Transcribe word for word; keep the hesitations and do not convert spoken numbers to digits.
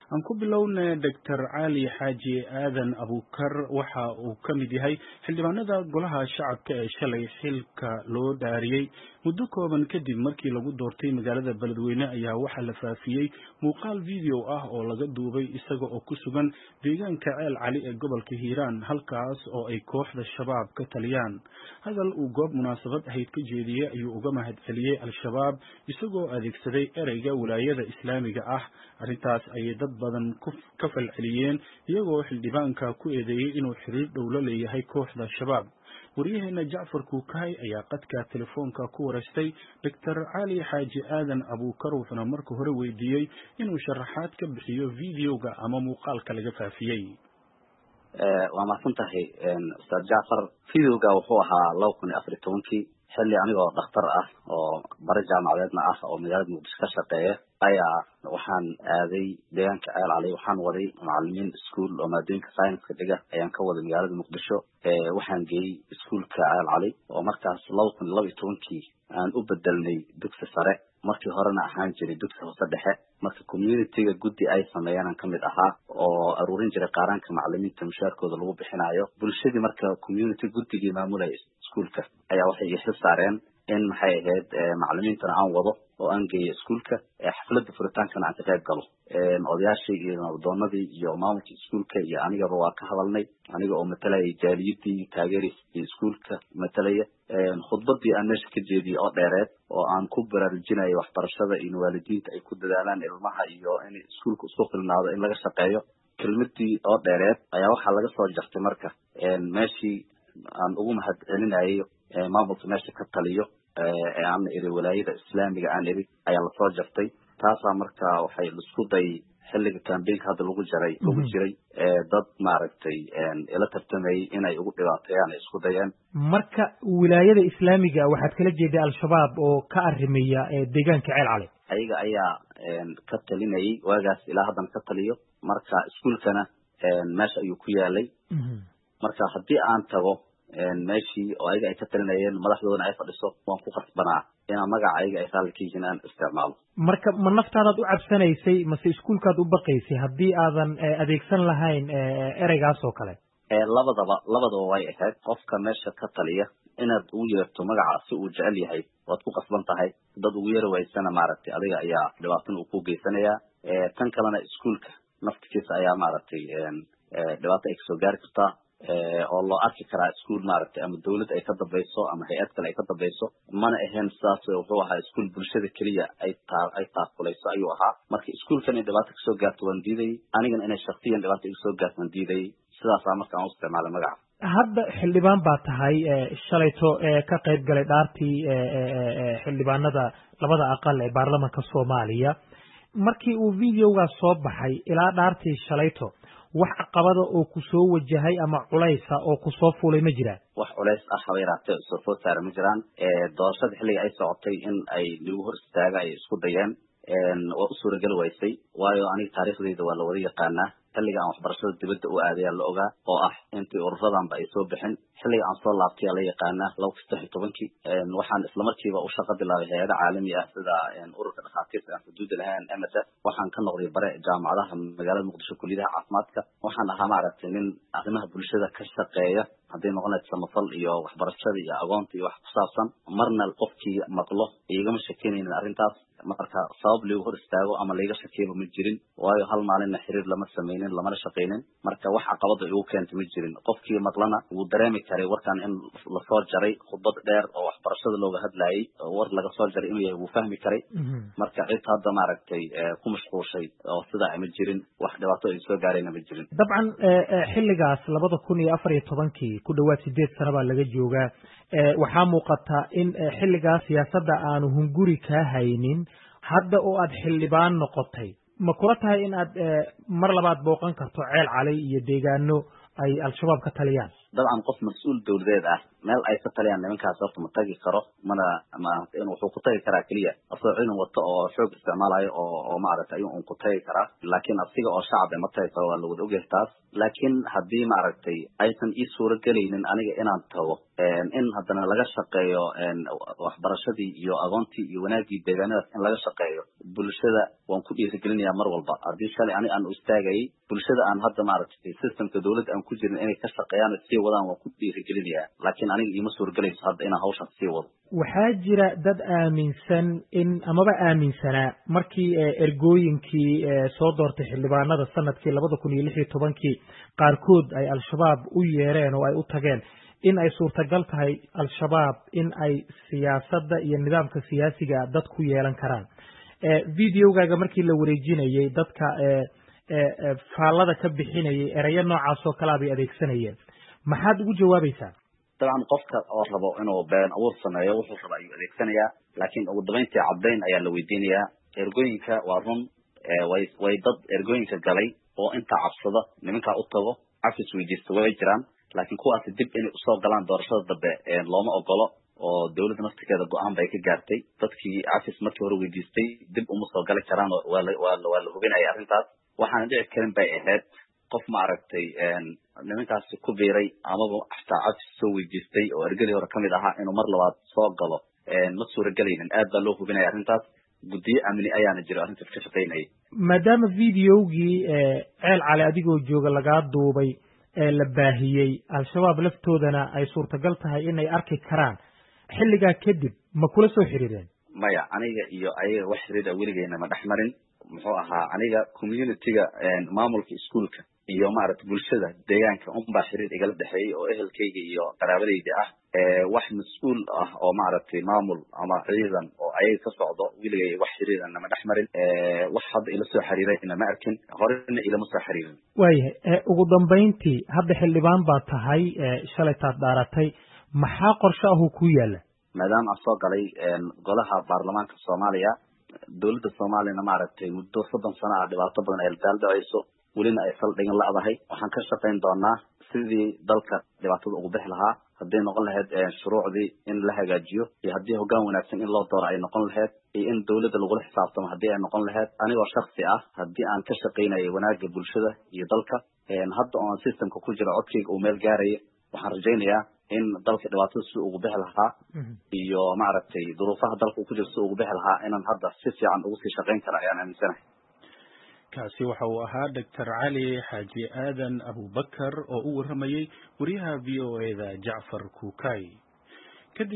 aan ku bilownay Doctor Cali Xaaji Aadan Abuukar waxa uu ka mid yahay xildhibaanada golaha shacabka ee shalay xilka loo dhaariyay muddo kooban kadib markii lagu doortay magaalada Beledweyne ayaa waxa la faafiyay muuqaal video ah oo laga duubay isaga oo ku sugan deegaanka Ceel Cali ee gobolka Hiiraan halkaas oo ay kooxda shabaab ka taliyaan hadal uu goob munaasabad ahayd ka jeediyay ayuu uga mahadceliyay al-shabaab isagoo adeegsaday ereyga wilaayada islaamiga ah arrintaas ay dad badan ka falceliyeen iyagoo xildhibaanka ku eedeeyay inuu xiriir dhow la leeyahay kooxda shabaab wariyaheena Jacfar Kuukay ayaa qadka telefoonka ku wareystay Doctor Cali Xaaji Aadan Abuukar wuxuuna marka hore weydiiyay inuu sharaxaad ka bixiyo videoga ama muuqaalka laga faafiyay ee waa maasantahay Ustaad Jacfar videoga wuxuu ahaa laba kun iyo afar iyo toban xilli anigoo dhakhtar ah oo bare jaamacadeedna ah oo magaalada Muqdisho ka shaqeeya ayaa waxaan aaday deegaanka Ceel Cali waxaan waday macallimiin iskuul oo maadooyinka sayniska dhiga ayaan ka waday magaalada Muqdisho ee waxaan geeyay iskuulka Ceel Cali oo markaas laba kun iyo laba iyo toban aan u bedelnay dugsi sare markii horena ahaan jiray dugsi hoose dhexe marka community-ga guddi ay sameeyaan ka mid ahaa oo aruurin jiray qaranka macallimiinta mushaarkooda lagu bixinayo bulshadii marka community guddigii maamulay iskuulka ayaa waxay ii xilsaareen in maxay ahayd macallimiintana aan wado oo aan geeyo iskuulka ee xafladda furitaankana aan ka qayb galo ee odayaashii iyo doonadii iyo maamulka iskuulka iyo anigaba waa ka hadalnay aniga oo matalay jaaliyadii taageerisay iskuulka matalaya ee khudbadii aan meesha ka jeediyay oo dheereed oo aan ku baraarujinayo waxbarashada iyo waalidiinta ay ku dadaalaan ilmaha iyo in iskuulku isku filnaado in laga shaqeeyo kelmadii oo dheereed ayaa waxa laga soo jartay marka ee meeshii aan ugu mahadcelinayo ee maamulka meesha ka taliyo ee aan iri wilaayada islaamiga aan iri ayaa la soo jartay taasa marka waxay isku day xilliga campaign hadda lagu jaray lagu jiray ee dad maaragtay een ila tartamay inay ugu dhibaateeyaan isku dayaan marka wilaayada islaamiga waxaad kala jeeday al-shabaab oo ka arimaya ee deegaanka Ceel Cali ayaga ayaa een ka talinayay waagaas ilaa hadan ka taliyo marka iskuulkana een meesha ayuu ku yaalay marka hadii aan tago een meeshii oo ayaga ay ka talinayeen madaxdoodana ay fadhiso waan ku qasbanaa in magaca ayaga ay halkiin aan isticmaalo marka ma naftaadaad u cabsanaysay mase iskuulkaad u baqaysay hadii aadan adeegsan lahayn ereygaas oo kale ee labadaba labadaba way ahayd qofka meesha ka taliya inaad u yeerto magaca si uu jecel yahay waad ku qasban tahay dad ugu yar waysana maaragtay adiga ayaa dhibaato ku geysanaya ee tan kalena iskuulka naftiisa ayaa maaragtay een dhibaato ay soo gaari kartaa ee oo loo arki karaa iskuul maaragtay ama dawlad ay ka dambayso ama hay'ad kale ay ka dambayso mana ahayn sidaas wuxuu ahaa iskuul bulshada kaliya ay taa ay taakulayso ayuu ahaa marka iskuulkan dhibaato ka soo gaarto waan diiday anigana inay shakhsiyan dhibaato ka soo gaarto waan diiday sidaas marka aan u isticmaalay magaca hadda xildhibaan baa tahay shalayto ka qayb galay dhaartii xildhibaanada labada aqal ee baarlamaanka Soomaaliya markii uu videoga soo baxay ilaa dhaartii shalayto wax caqabada oo ku soo wajahay ama culaysa oo ku soo fuulay ma jiraan wax culays ah habeeraatay soo soo saaray ma jiraan ee doorashada xilliga ay socotay in ay lagu hor istaaga ay isku dayeen een oo suuragal waysay waayo aniga taariikhdayda waa la wada yaqaanaa xilliga aan waxbarashada dibadda u aaday la ogaa oo ah intii ururadanba ay soo bixin xilliga aan soo laabtay la yaqaanaa laba kun iyo saddex iyo toban een waxaan isla markiiba u shaqo bilaabay hay'ado caalami ah sida een ururka dhakhaatiirta aan xuduud lahayn M S F waxaan ka noqday bare jaamacadaha magaalada Muqdisho kulliyadaha caafimaadka waxaan ahaa maaragtay nin arrimaha bulshada ka shaqeeya haddii noqonayso samafal iyo waxbarashada iyo aqoonta iyo wax ku saabsan marna qofkii maqlo igama shakiinaynin arrintaas marka sabab lagu hor istaago ama laga shakiyo ma jirin waayo hal maalin xiriir lama sameeynin lama shaqeeynin marka wax caqabad ay u keentay ma jirin qofkii maqlana uu dareemi karay warkan in la soo jaray khudbad dheer oo waxbarashada looga hadlayay war laga soo jaray inuu yahay uu fahmi karay marka cid hadda maaragtay ku mashquulshay oo sida ay ma jirin wax dhibaato ay soo gaareen ma jirin dabcan xilligaas laba kun iyo afar iyo toban ku dhawaad sideed sano baa laga joogaa waxaa muuqata in xilligaas siyaasadda aanu hunguri ka haynin hadda oo aad xildhibaan noqotay ma kula tahay in aad mar labaad booqan karto Ceel Cali iyo deegaano ay al-shabaab ka taliyaan dabcan qof mas-uul dawladeed ah meel ay ka taliyaan nimankaas horta ma tagi karo mana ma in wuxuu ku tagi karaa keliya asoo ciidan wato oo xoog isticmaalayo oo oo maaragtay ayuu un ku tagi karaa laakiin asiga oo shacab ma tagi karo waa lawada ogyahay taas laakiin haddii maaragtay aysan ii suura gelaynin aniga inaan tago in haddana laga shaqeeyo waxbarashadii iyo aqoontii iyo wanaagii deegaanadaas in laga shaqeeyo bulshada waan ku dhiirigelinayaa mar walba haddii shalay ani aan istaagayay bulshada aan hadda maaragtay systemka dawladda aan ku jirin inay ka shaqeeyaan sii wadaan waan ku dhiirigelinayaa laakiin aniga iima suurgelayso hadda inaan hawshan sii wado waxaa jira dad aaminsan in amaba aaminsanaa markii ergooyinkii soo doortay xildhibaanada sanadkii labada kun iyo lix iyo tobankii qaarkood ay al-shabaab u yeereen oo ay u tageen in ay suurtagal tahay al-shabaab in ay siyaasadda iyo nidaamka siyaasiga dad ku yeelan karaan videogaaga markii la wareejinayay dadka faallada ka bixinayay erayo noocaas oo kalea bay adeegsanayeen maxaad ugu jawaabaysaa dabcan qofka oo rabo inuu been abuur sameeyo wuxuu raba ayuu adeegsanayaa laakiin ugu dambeyntii caddayn ayaa la weydiinayaa ergooyinka waa run way way dad ergooyinka galay oo intaa cabsada nimankaa u tago cafis weydiista way jiraan laakiin kuwaasi dib inay usoo galaan doorashada dambe looma ogolo oo dawladda naftigeeda go-aan bay ka gaartay dadkii cafis markii hore weydiistay dib uma soo gali karaan waa la waa la waa la hubinaya arrintaas waxaana dhici karin bay ahayd qof maaragtay nimankaasi ku biiray amaba xataa cafis soo weydiistay oo ergadii hore kamid ahaa inuu mar labaad soo galo ma suuragelaynin aad baa loo hubinaya arrintaas guddiyo amni ayaana jiro arrintaas ka shaqaynayay maadaama videogii ceel cali adigoo jooga lagaa duubay la baahiyey al-shabaab laftoodana ay suurtagal tahay inay arki karaan xilligaa kadib ma kula soo xiriireen maya aniga iyo ayaga wax xiriir ah weligeyna ma dhex marin muxuu ahaa aniga communityga maamulka iskuolka iyo maaragtay bulshada deegaanka unbaa xiriir igala dhexeeyey oo ehelkayga iyo qaraabadayda ah wax mas-uul ah oo maaragtay maamul ama ciidan oo ayaga ka socdo weligay wax xiriirana ma dhex marin wax hadda ila soo xiriirayna ma arkin horena ilama soo xiriirin waayahay ugu dambayntii hadda xildhibaan baa tahay shalaytaad dhaaratay maxaa qorshe ahu ku yaala maadaama aan soo galay golaha baarlamaanka soomaaliya dawladda soomaaliyana maaragtay muddo soddon sano ah dhibaato badan ay daaldhacayso welina ay saldhigan la'dahay waxaan ka shaqayn doonaa sidii dalka dhibaatada ugu bixi lahaa hadday noqon lahayd shuruucdii in la hagaajiyo iyo haddii hoggaan wanaagsan in loo dooro ay noqon lahayd iyo in dawladda lagula xisaabtamo haddii ay noqon lahayd anigoo shaksi ah haddii aan ka shaqaynayo wanaagga bulshada iyo dalka hadda oon systemka ku jira codkayga uu meel gaaraya waxaan rajaynayaa in dalka dhibaatada si ugu bixi lahaa iyo maaragtay duruufaha dalka uu ku jiro si ugu bixi lahaa inaan hadda si fiican ugu sii shaqayn kara ayaan aaminsanahay kaasi waxa uu ahaa doctor cali xaaji aadan abubakar oo u warramayay wariyaha v o e da jacfar kuukay